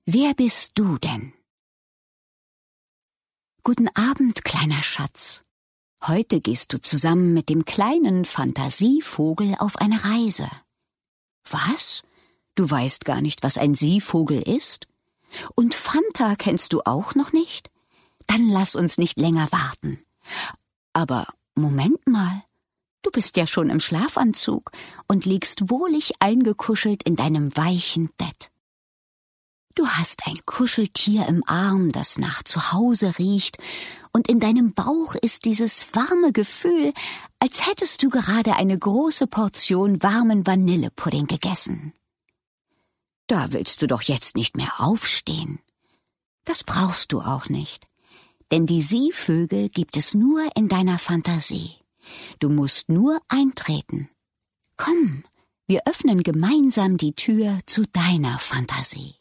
Wer bist du denn? Guten Abend, kleiner Schatz. Heute gehst du zusammen mit dem kleinen Fantasievogel auf eine Reise. Was? Du weißt gar nicht, was ein Sievogel ist? Und Fanta kennst du auch noch nicht? Dann lass uns nicht länger warten. Aber Moment mal, du bist ja schon im Schlafanzug und liegst wohlig eingekuschelt in deinem weichen Bett. Du hast ein Kuscheltier im Arm, das nach Zuhause riecht, und in deinem Bauch ist dieses warme Gefühl, als hättest du gerade eine große Portion warmen Vanillepudding gegessen. Da willst du doch jetzt nicht mehr aufstehen. Das brauchst du auch nicht, denn die Sievögel gibt es nur in deiner Fantasie. Du musst nur eintreten. Komm, wir öffnen gemeinsam die Tür zu deiner Fantasie.